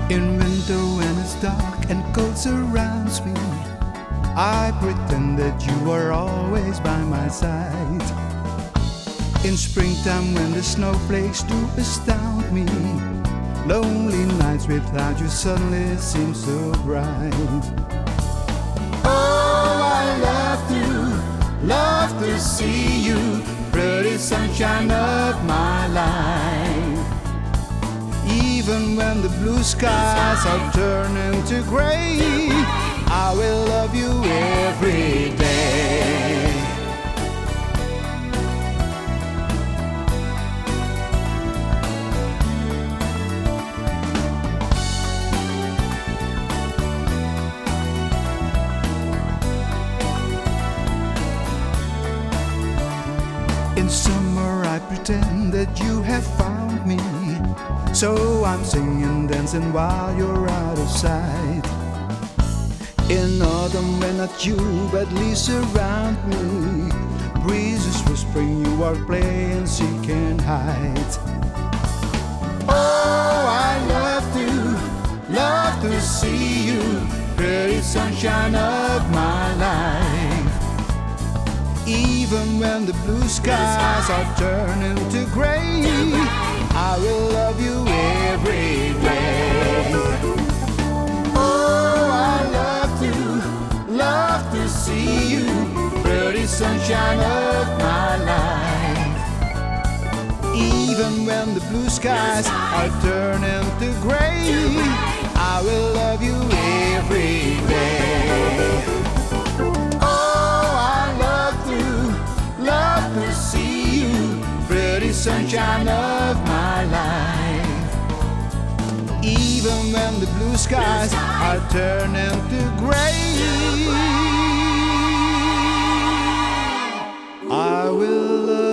In winter when it's dark and cold surrounds me, I pretend that you are always by my side. In springtime when the snowflakes do astound me, lonely nights without you suddenly seem so bright. Oh, I love to see you, pretty sunshine of my life. Even when the blue skies are turning to gray, I will love you every day. In summer I pretend that you have found me, so I'm singing, dancing while you're out of sight. In autumn when not you but leaves surround me, breezes whispering you are playing, she can't hide. Oh, I love to see you, pretty sunshine of my life. Even when the blue skies are turning to gray, I will love you every day. Oh, I love to see you, pretty sunshine of my life. Even when the blue skies are turning to gray, I will love you every day. To see you, pretty sunshine of my life. Even when the blue skies are turning to gray, I will love